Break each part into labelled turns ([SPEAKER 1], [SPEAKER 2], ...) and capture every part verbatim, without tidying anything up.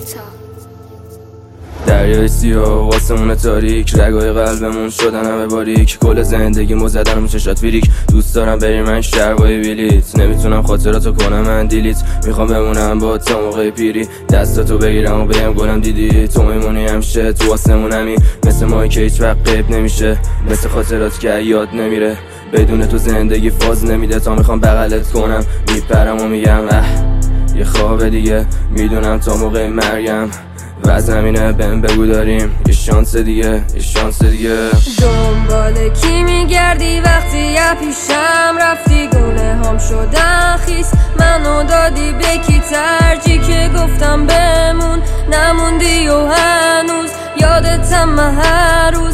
[SPEAKER 1] دیتا
[SPEAKER 2] دریای سیاه واسمون تاریک، رگای قلبمون شدن همه باریک، کل زندگیمو زدنمون چشات بیریک. دوست دارم بری من شهرهای بلیت، نمیتونم خاطراتو کنم من دیلیت. میخوام بمونم با تا موقع پیری، دستاتو بگیرم و بهم گلم دیدی. تو میمونی همیشه تو آسمون همین، مثل مایی که هیچ وقت غیب نمیشه، مثل خاطرات که یاد نمیره. بدون تو زندگی فاز نمیده، تا میخوام بغلت کنم میپرم و میگم اه یه خواب دیگه. میدونم تا موقع مرگم و زمینه بهم بگو داریم یه شانس دیگه، یه شانس دیگه.
[SPEAKER 3] دنبال کی میگردی وقتی یه پیشم رفتی؟ گونه هم شدن خیس منو دادی به کی ترجی که گفتم بمون نموندی و هنوز یادتم من هر روز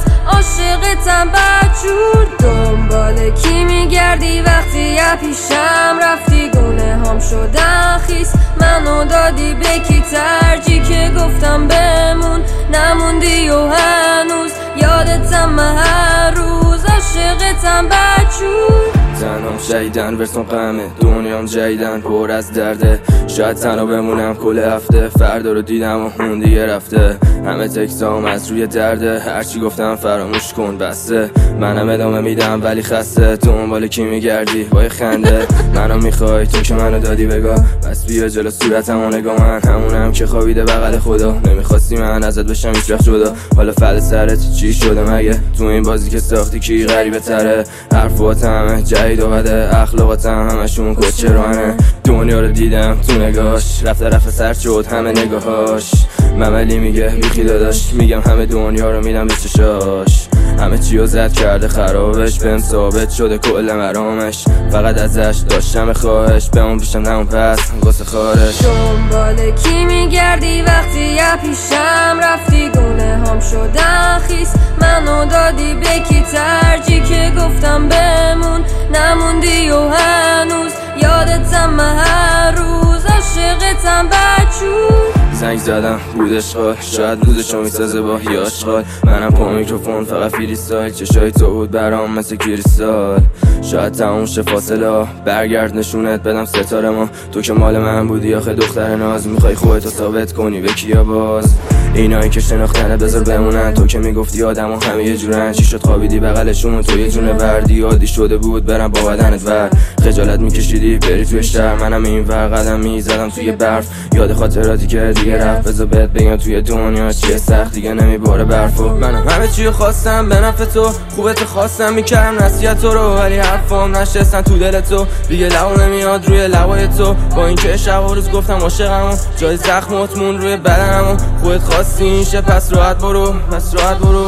[SPEAKER 3] عاشقتم بدجور. دنبال کی میگردی وقتی یه پیشم رفتی؟ گونه هم شدن خیس منو دادی به کی ترجی که گفتم بمون نموندی و هنوز یادتم من هر روز عاشقتم بدجور.
[SPEAKER 2] تنهام شهیدن ورسون غمه، دنیام جدیدن پر از درده. شاید تنها بمونم کل هفته، فردا رو دیدم و اون دیگه رفته. همه تکسام از روی درده، هرچی گفتم فراموش کن بسته. منم ادامه میدم ولی خسته، دنبال کی میگردی با یه خنده؟ منو میخوای تو که منو دادی بگاه، پس بیا جلو صورتم و نگاه. من همونم که خوابیده بغل خدا، نمیخواستی من ازت بشم هیچ وقت جدا. حالا فعل سرت چی شده مگه؟ تو این بازی که ساختی کی غریبه تره؟ حرفات همه جدید و بده، اخلاقاتم همشون کچه رانه. دنیا رو دیدم تو نگاهش، رفته رفته سر شد همه نگاهاش. مملی میگه بیخی داداش، میگم همه دنیا رو میدم به چشاش. همه چیو زد کرده خرابش، بهم ثابت شده کل مرامش. فقط ازش داشتم خواهش، به اون پیشم نمون پس واسه خارش.
[SPEAKER 3] دنبال کی میگردی وقتی یه پیشم رفتی؟ گونه هم شدن خیس منو دادی به کی ترجی که گفتم بمون نموندی و هنوز یادتم من هر روز عاشقتم بدجور.
[SPEAKER 2] زنگ زدم بود اشغال، شاید روزشو میسازه با یه اشغال. منم پا میکروفون فقط فری استایل، چشای تو بود برام مثل کریستال. شاید تموم شه فاصله، برگرد نشونت بدم ستاره ما. تو که مال من بودی آخه دختر ناز، میخوای خودتو ثابت کنی به کیا باز؟ اینایی که شناختنه بذار بمونن، تو که میگفتی آدمو همه یه جورن. چی شد خوابیدی بغلشون تو یه جونه وردی؟ عادی شده بود برم با بدنت ور، خجالت میکشیدی بری توی شهر. منم این ور قدم میزدم توی برف، یاد خاطراتی که دیگه رفت. بذار بهت بگم توی دنیا چیه سخت دیگه نمیباره برفو. منم همه چی خواستم به نفع تو، خوبت خواستم میکردم نصیحت تو رو، ولی حرفام نشستن تو دل تو. دیگه لبو نمیاد روی لبای تو، با اینکه شب و روز گفتم عاشقمو، جای زخمات مون روی بدنمو. خودت خواستی این شه پس راحت برو، پس راحت برو.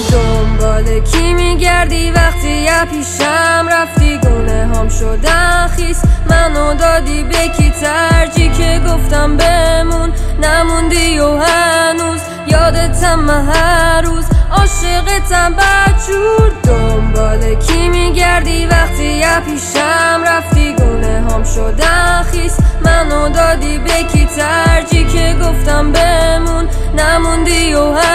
[SPEAKER 3] دنبال کی میگردی وقتی یه پیشم رفتی؟ گونه هم شدن خیس منو دادی به کی ترجی که گفتم بمون نموندی و هنوز یادتم من هر روز عاشقتم بدجور. دنبال کی میگردی وقتی یه پیشم رفتی؟ گونه هم شدن خیس منو دادی به کی ترجی که گفتم بمون نموندی و هنوز